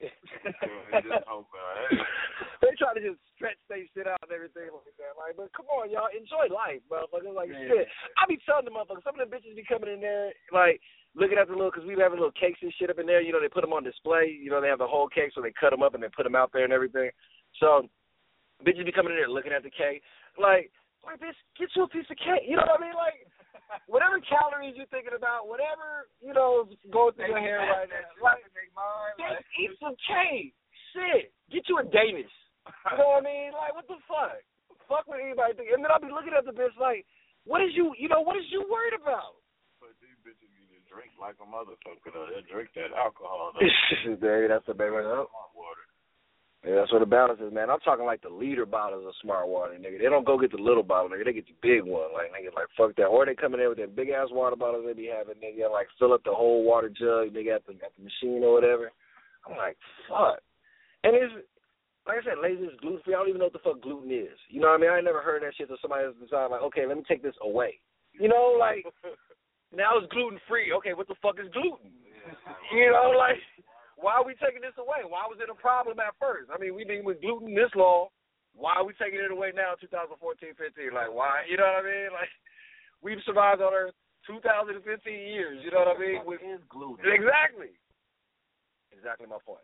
they just hope, uh, hey. They try to just stretch their shit out and everything like that. Like, but come on, y'all, enjoy life, motherfuckers. Like yeah. Shit, I be telling the motherfuckers. Some of the bitches be coming in there like. Looking at the little, because we have little cakes and shit up in there. You know, they put them on display. You know, they have the whole cake, so they cut them up and they put them out there and everything. So, bitches be coming in there looking at the cake. Like, like, bitch, get you a piece of cake. You know what I mean? Like, whatever calories you're thinking about, whatever, you know, going through your hair right now. Like, just eat some cake. Shit. Get you a Danish. You know what I mean? Like, what the fuck? Fuck with anybody think. And then I'll be looking at the bitch like, what is you, you know, what is you worried about? But these bitches drink like a motherfucker, though. They drink that alcohol, there, that's the baby. Water. Yeah, that's what the balance is, man. I'm talking like the liter bottles of Smart Water, nigga. They don't go get the little bottle, nigga. They get the big one, like nigga, like fuck that. Or they come in there with that big ass water bottles they be having, nigga, like fill up the whole water jug, nigga, at the at the machine or whatever. I'm like, fuck. And it's like I said, lazy is gluten free. I don't even know what the fuck gluten is. You know what I mean? I ain't never heard that shit till somebody else decided like, okay, let me take this away. You know, like. Now it's gluten-free. Okay, what the fuck is gluten? You know, like, why are we taking this away? Why was it a problem at first? I mean, we've been with gluten this long. Why are we taking it away now in twenty fourteen, fifteen? Like, why? You know what I mean? Like, we've survived on Earth two thousand fifteen years. You know what I mean? What is gluten? Exactly. Exactly my point.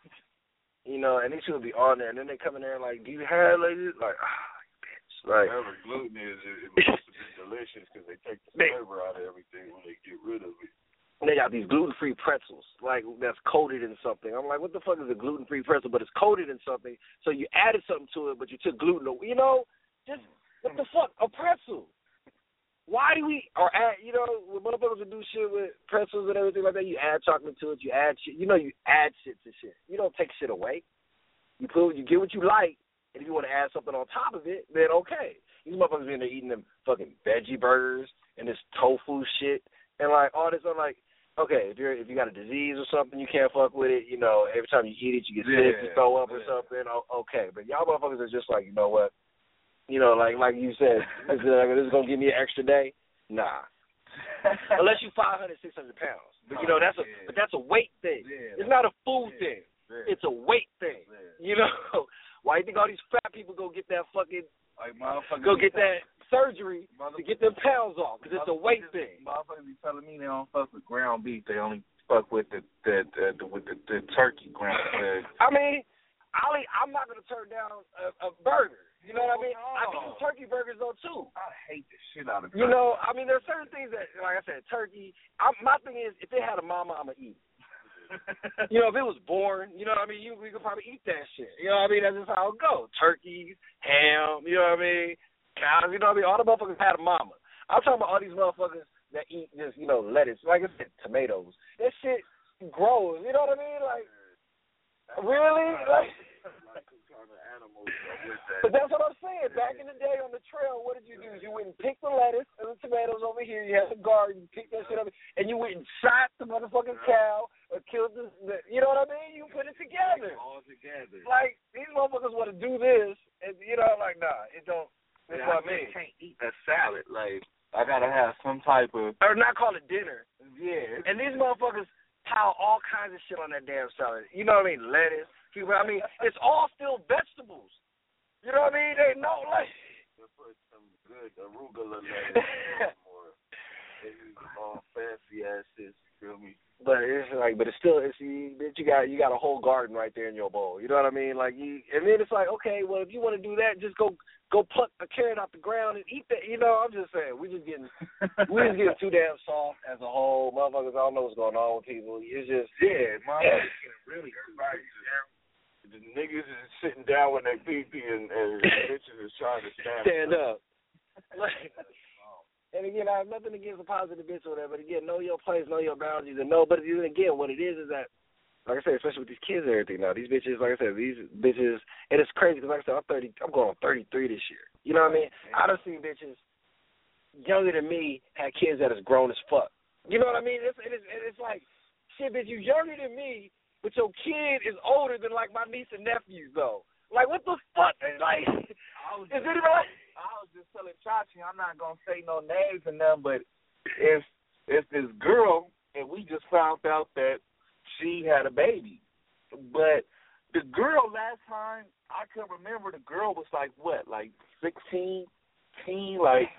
You know, and these people be on there, and then they come in there and like, do you have like this? Like, ah. Right. Whatever gluten is, it, it must have been delicious because they take the flavor out of everything when they get rid of it. They got these gluten-free pretzels, like, that's coated in something. I'm like, what the fuck is a gluten-free pretzel? But it's coated in something, so you added something to it, but you took gluten away. You know, just, what the fuck? A pretzel. Why do we, or add, you know, when motherfuckers would do shit with pretzels and everything like that, you add chocolate to it, you add shit. You know, you add shit to shit. You don't take shit away. You put, you get what you like. And if you want to add something on top of it, then okay. These motherfuckers be in there eating them fucking veggie burgers and this tofu shit and like all this. I'm like, okay, if you're if you got a disease or something, you can't fuck with it. You know, every time you eat it, you get yeah, sick, you throw up yeah. or something. Okay, but y'all motherfuckers are just like, you know what? You know, like like you said, this is gonna give me an extra day. Nah, unless you five hundred, six hundred pounds. But you know that's a yeah. but that's a weight thing. Yeah, it's not a food yeah, thing. Yeah. It's a weight thing. Yeah. You know why you think all these fat people go get that fucking like motherfuckers go get that surgery to get them pounds off because it's a weight thing. Motherfuckers be telling me they don't fuck with ground beef. They only fuck with the the, the, the with the, the turkey ground. Uh, I mean, I'll eat, I'm not gonna turn down a, a burger. You know what I mean? No. I can eat turkey burgers though too. I hate the shit out of turkey. You know, I mean, there's certain things that, like I said, turkey. I, my thing is, if it had a mama, I'ma eat it. You know, if it was born, you know what I mean, you we could probably eat that shit. You know what I mean? That's just how it goes. Turkeys, ham, you know what I mean? Cows, you know what I mean? All the motherfuckers had a mama. I'm talking about all these motherfuckers that eat just, you know, lettuce. Like I said, tomatoes. That shit grows. You know what I mean? Like, really? Like, but that's what I'm saying. Back in the day on the trail, what did you do? You went and picked the lettuce and the tomatoes over here. You had a garden. You picked that shit up, and you went and shot the motherfucking cow or killed the, the you know what I mean? You put it together. All together. Like, these motherfuckers want to do this, and, you know, like, nah, it don't. That's yeah, what I mean. I can't eat a salad. Like, I got to have some type of. Or not call it dinner. Yeah. And these motherfuckers pile all kinds of shit on that damn salad. You know what I mean? Lettuce. I mean, it's all still vegetables. You know what I mean? They know, like. They put some good arugula lettuce or they use all fancy ass shit. You feel me? But it's like, but it's still, it's you, you got you got a whole garden right there in your bowl. You know what I mean? Like, you, and then it's like, okay, well, if you want to do that, just go go pluck a carrot out the ground and eat that. You know, I'm just saying, we just getting we just getting too damn soft as a whole. Motherfuckers, I don't know what's going on with people. It's just yeah, motherfuckers getting really everybody. The niggas is sitting down with their pee-pee and, and bitches is trying to stand, stand up. Like, and again, I have nothing against a positive bitch or whatever, but again, know your place, know your boundaries, and know, but then again, what it is is that, like I said, especially with these kids and everything now, these bitches, like I said, these bitches, and it's crazy because, like I said, I'm thirty, I'm going on thirty-three this year. You know what I mean? I done seen bitches younger than me had kids that is grown as fuck. You know what I mean? It's, it's, it's like, shit, bitch, you younger than me, but your kid is older than, like, my niece and nephews, though. Like, what the fuck? Like, I was is just, it like... I was just telling Chachi, I'm not going to say no names and them, but if, if this girl, and we just found out that she had a baby, but the girl last time, I can remember the girl was, like, what, like sixteen, teen, like,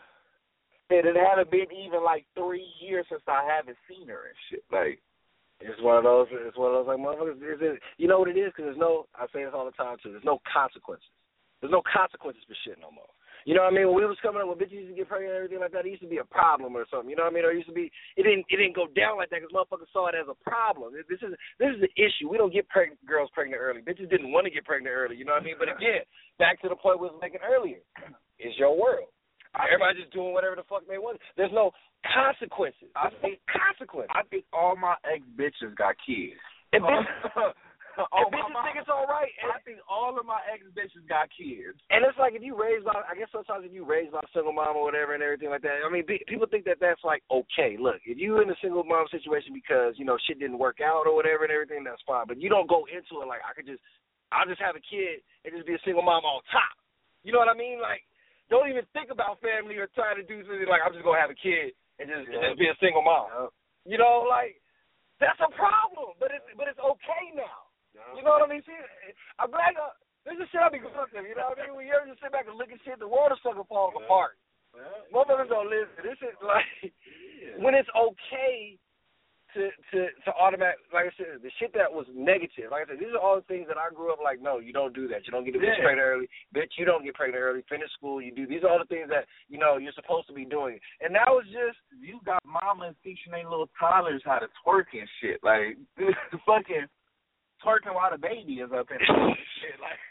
and it hadn't been even, like, three years since I haven't seen her and shit, like, It's one of those. It's one of those like motherfuckers. Is it, you know what it is? Because there's no. I say this all the time too. There's no consequences. There's no consequences for shit no more. You know what I mean? When we was coming up, when bitches used to get pregnant and everything like that, it used to be a problem or something. You know what I mean? Or it used to be. It didn't. It didn't go down like that because motherfuckers saw it as a problem. This is this is the issue. We don't get pregnant girls pregnant early. Bitches didn't want to get pregnant early. You know what I mean? But again, back to the point we was making earlier. It's your world. Everybody just doing whatever the fuck they want. There's no consequences. I think consequences. I think all my ex bitches got kids. And bitches, and bitches think it's all right. And I think all of my ex bitches got kids. And it's like if you raised by, I guess sometimes if you raised by a single mom or whatever and everything like that. I mean, people think that that's like okay. Look, if you in a single mom situation because you know shit didn't work out or whatever and everything, that's fine. But you don't go into it like I could just, I'll just have a kid and just be a single mom on top. You know what I mean? Like. Don't even think about family or trying to do something like I'm just gonna have a kid and just, yeah. and just be a single mom. Yeah. You know, like that's a problem, but it's but it's okay now. Yeah. You know what I mean? See, I'm glad uh, this is shit I be going through. You know what I mean? When you ever just sit back and look at shit, the world is fucking falling yeah. apart. Yeah. Motherfuckers don't listen. This is like yeah. when it's okay to to to automatic. Like I said, the shit that was negative. Like I said, these are all the things that I grew up like. No, you don't do that. You don't get a bitch yeah. pregnant early. Bitch, you don't get pregnant early. Finish school. You do. These are all the things that you know you're supposed to be doing. And now it's just you got mamas teaching their little toddlers how to twerk and shit. Like fucking twerking while the baby is up in the shit. Like.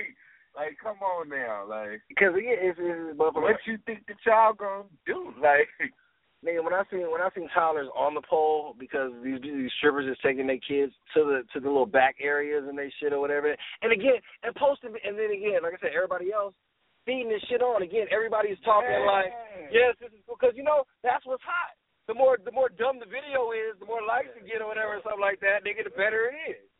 Like, come on now, like, because it is, it's, what you think the child gonna do? Like, nigga, when I seen when I seen toddlers on the pole because these these strippers is taking their kids to the to the little back areas and they shit or whatever, and again and posting, and then again, like I said, everybody else feeding this shit on. Again, everybody's talking hey. like, yes, this is because you know that's what's hot. The more the more dumb the video is, the more likes you get or whatever, or something like that, nigga, the better it is.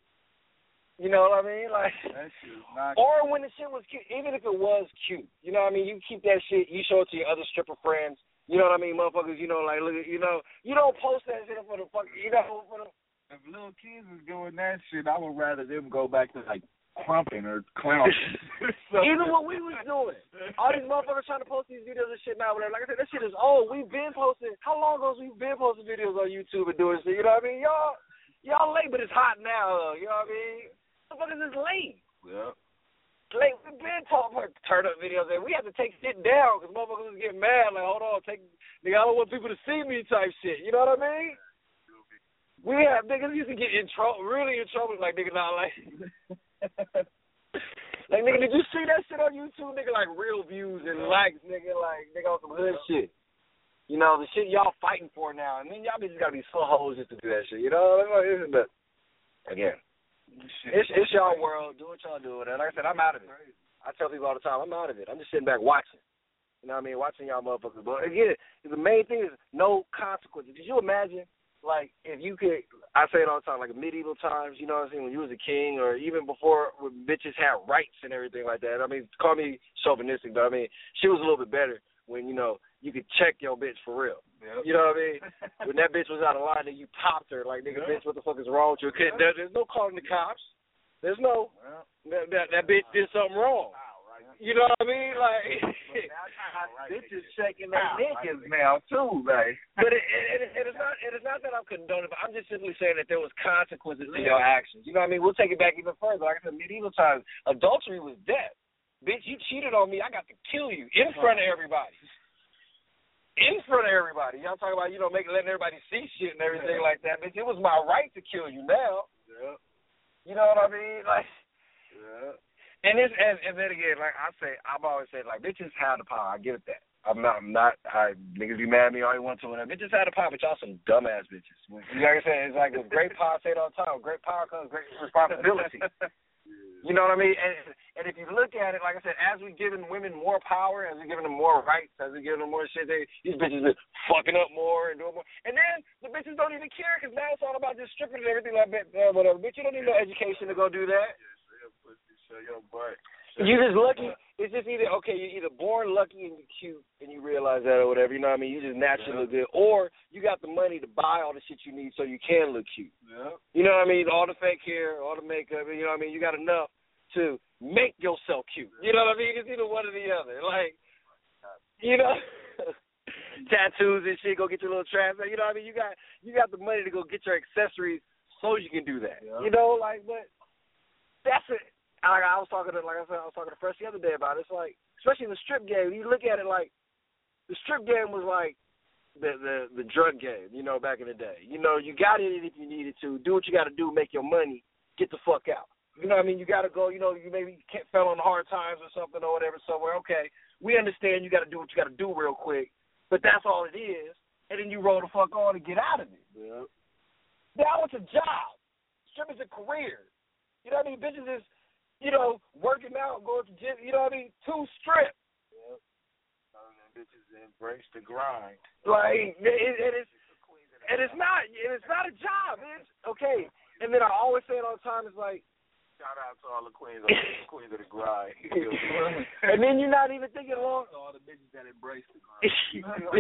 You know what I mean? Like, that shit's not or when the shit was cute, even if it was cute, you know what I mean? You keep that shit, you show it to your other stripper friends, You know what I mean, motherfuckers? You know, like look, at, you know, you don't post that shit for the fuck, you know, for the. If little kids is doing that shit, I would rather them go back to like crumping or clowning. Even what we was doing. All these motherfuckers trying to post these videos and shit now, whatever. Like I said, that shit is old. We've been posting. How long ago we've been posting videos on YouTube and doing shit? You know what I mean? Y'all, y'all late, but it's hot now. Though, you know what I mean? Motherfuckers is late. Yeah. Like, we've been talking about turn up videos, and we have to take shit down because motherfuckers get mad. Like, hold on, take, nigga, I don't want people to see me type shit. You know what I mean? We have niggas used to get in trouble, really in trouble. Like, nigga, not like, like, nigga, did you see that shit on YouTube, nigga? Like, real views and likes, nigga, like, nigga, on some hood shit. You know, the shit y'all fighting for now, and then y'all just gotta be so hoes just to do that shit. You know, like, isn't that? Again. It's it's y'all world. Do what y'all do. And like I said, I'm out of it. I tell people all the time, I'm out of it. I'm just sitting back watching. You know what I mean? Watching y'all motherfuckers. But again, the main thing is no consequences. Did you imagine, like, if you could, I say it all the time, like medieval times, you know what I'm saying, when you was a king, or even before when bitches had rights and everything like that. I mean, call me chauvinistic, but I mean, she was a little bit better when, you know, you could check your bitch for real. Yep. You know what I mean? When that bitch was out of line and you popped her, like, nigga, yep. bitch, what the fuck is wrong with you? Yep. There, there's no calling the cops. There's no, yep. that, that that bitch did something wrong. You know what I mean? Like, bitches shaking their niggas now, too, like. But it, it, it, it, is not, it is not that I'm condoning, but I'm just simply saying that there was consequences to your actions. You know what I mean? We'll take it back even further. Like I said, medieval times, adultery was death. Bitch, you cheated on me, I got to kill you in front of everybody. In front of everybody. Y'all talking about, you know, making letting everybody see shit and everything like that. Bitch, it was my right to kill you now. Yeah. You know what I mean? Like, yeah. And it's and, and then again, like I say, I've always said, like, bitches have the power. I get that. I'm not, I'm not, I, niggas be mad at me all you want to, whatever. Bitches have the power, but y'all some dumbass bitches. You know what I'm saying? It's like with great power, I say it all the time, with great power comes great responsibility. You know what I mean? And and if you look at it, like I said, as we giving women more power, as we giving them more rights, as we giving them more shit, they, these bitches been fucking up more and doing more. And then the bitches don't even care because now it's all about just stripping and everything like that, uh, whatever. Bitch, you don't need no education to go do that. Show your butt. You just lucky. It's just either, okay, you're either born lucky and you're cute and you realize that or whatever, you know what I mean? You just naturally yeah. look good. Or you got the money to buy all the shit you need so you can look cute. Yeah. You know what I mean? All the fake hair, all the makeup, you know what I mean? You got enough to make yourself cute. You know what I mean? It's either one or the other. Like, you know, tattoos and shit, go get your little trap. You know what I mean? You got you got the money to go get your accessories so you can do that. Yeah. You know, like, but that's it. Like I was talking to, like I said, I was talking to Fresh the other day about it. It's like, especially in the strip game, you look at it like, the strip game was like the the the drug game, you know, back in the day. You know, you got it if you needed to. Do what you got to do, make your money, get the fuck out. You know what I mean? You got to go, you know, you maybe can't, fell on hard times or something or whatever somewhere. Okay, we understand you got to do what you got to do real quick, but that's all it is. And then you roll the fuck on and get out of it. Yeah. Now it's a job. Strip is a career. You know what I mean? Bitches is, you know, working out, going to gym, you know what I mean? Two strip. Yep. Um, and bitches embrace the grind. Like, it, it is, and it's not, it's not a job. It's okay. And then I always say it all the time. It's like, shout out to all the queens, all the queens of the grind. And then you're not even thinking long. All the bitches that embrace the grind.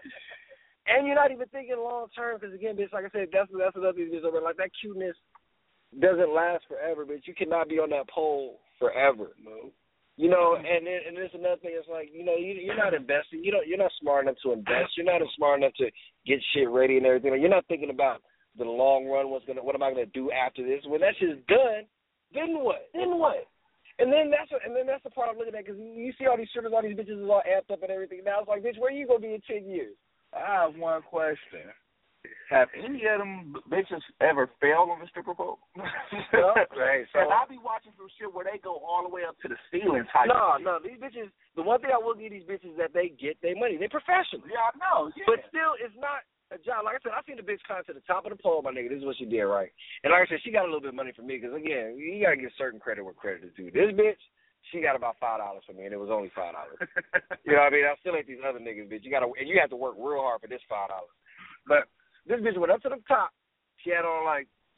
And you're not even thinking long term because again, bitch, like I said, that's that's another thing. Like that cuteness doesn't last forever, but you cannot be on that pole forever. No. You know, and then, and there's another thing. It's like, you know, you, you're not investing. You don't. You're not smart enough to invest. You're not smart enough to get shit ready and everything. You're not thinking about the long run. What's gonna? What am I gonna do after this? When that shit's done, then what? Then what? And then that's what, and then that's the part I'm looking at because you see all these strippers, all these bitches is all amped up and everything. Now it's like, bitch, where you gonna be in ten years? I have one question. Have any of them bitches ever failed on the stripper pole? No. Right, so and I be watching some shit where they go all the way up to the ceiling type. No, of no, these bitches. The one thing I will give these bitches is that they get their money. They're professionals. Yeah, I know. Yeah. But still, it's not a job. Like I said, I seen the bitch climb to the top of the pole, my nigga. This is what she did, right? And like I said, she got a little bit of money from me because again, you gotta give certain credit where credit is due. This bitch, she got about five dollars from me, and it was only five dollars. You know what I mean? I still ain't these other niggas, bitch. You gotta, and you have to work real hard for this five dollars. But this bitch went up to the top. She had on like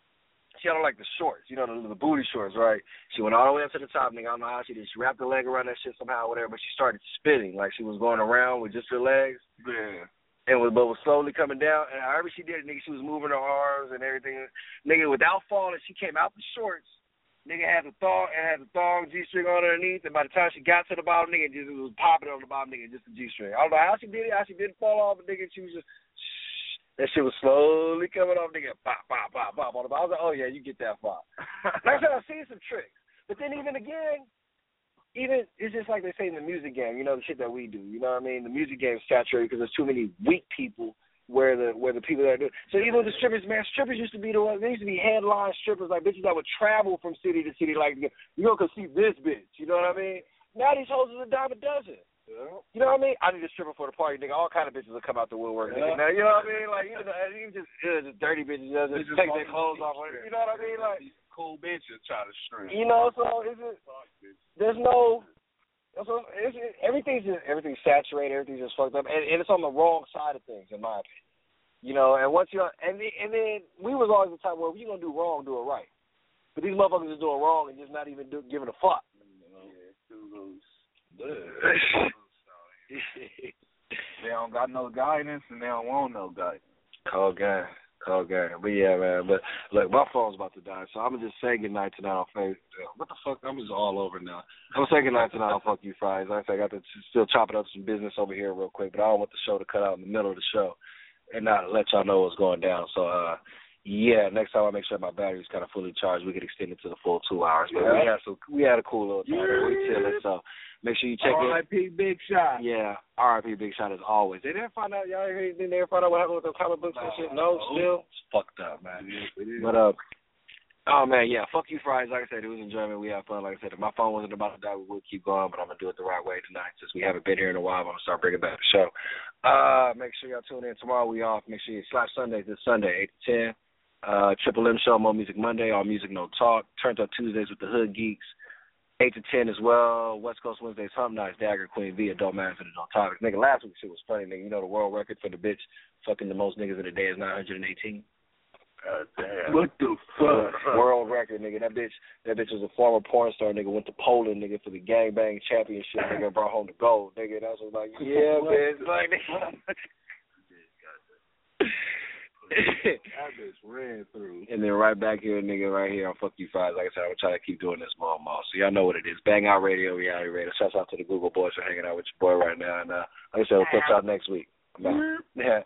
she had on like the shorts, you know, the, the booty shorts, right? She went all the way up to the top, nigga. I don't know how she did. She wrapped her leg around that shit somehow, whatever. But she started spinning like she was going around with just her legs. Yeah. And was, but was slowly coming down. And however she did it, nigga, she was moving her arms and everything. Nigga, without falling, she came out the shorts. Nigga had the thong and had the thong G-string on underneath. And by the time she got to the bottom, nigga, just, it was popping on the bottom, nigga, just the G-string. I don't know how she did it, how she didn't fall off, but nigga, she was just, shh. That shit was slowly coming off, nigga, pop, pop, pop, pop on the bottom. I was like, oh, yeah, you get that far. Like I said, I've seen some tricks. But then even again, even it's just like they say in the music game, you know, the shit that we do. You know what I mean? The music game is saturated because there's too many weak people where the where the people that are doing. So even with the strippers, man, strippers used to be the ones, they used to be headline strippers, like bitches that would travel from city to city, like, you know, go see this bitch. You know what I mean? Now these hoes is a dime a dozen. Yeah. You know what I mean? I need a stripper for the party, nigga. All kind of bitches will come out the woodwork, nigga. Yeah. Now, you know what I mean? Like, you know, even just, uh, just dirty bitches, you know, just take their clothes off. You know what I mean? Like, cool bitches try to string. You know, so is it? There's no. So it's, it, everything's just, everything's saturated, everything's just fucked up, and, and it's on the wrong side of things, in my opinion. You know, and once you and then, and then we was always the type where if you're gonna do wrong, do it right. But these motherfuckers is doing wrong and just not even do, giving a fuck. They don't got no guidance and they don't want no guidance. Cold game. Cold game. But yeah, man. But look, my phone's about to die, so I'm gonna just say goodnight tonight on Facebook. What the fuck? I'm just all over now. I'm gonna say goodnight tonight on Fuck You Fridays. Like I said, I got to still chopping up some business over here real quick, but I don't want the show to cut out in the middle of the show and not let y'all know what's going down. So uh yeah, next time I make sure my battery's kind of fully charged, we could extend it to the full two hours. But yeah. we had some, we had a cool little time. Yeah. We chilling, so make sure you check it. R I P Big Shot. Yeah, R I P Big Shot as always. They didn't find out, y'all didn't ever find out what happened with the comic books and shit? No, still? It's fucked up, man. It is. But, uh, oh, man, yeah, Fuck You Fridays. Like I said, it was enjoyment. We had fun. Like I said, if my phone wasn't about to die, we would keep going, but I'm going to do it the right way tonight. Since we haven't been here in a while, I'm going to start bringing back the show. Uh, make sure y'all tune in tomorrow. We off. Make sure you Slap Sundays this Sunday, eight to ten. Uh, Triple M Show, More Music Monday, All Music No Talk. Turned Up Tuesdays with the Hood Geeks, eight to ten as well. West Coast Wednesdays, Hump Nights, Dagger, Queen V, Adult Man for the Adult Topics. Nigga, last week's shit was funny, nigga. You know the world record for the bitch fucking the most niggas in a day is nine hundred eighteen? God damn. What the fuck? World record, nigga. That bitch, that bitch was a former porn star, nigga. Went to Poland, nigga, for the gangbang championship, nigga. Brought home the gold, nigga. That was like, yeah, bitch. Like, nigga. That bitch ran through. And then right back here, nigga, right here on Fuck You Fridays. Like I said, I'm going to try to keep doing this more and more. So y'all know what it is. Bang Out Radio, Reality Radio. Shouts out to the Google boys for hanging out with your boy right now. And uh, like I said, we'll catch y'all next week. I'm out. Yeah.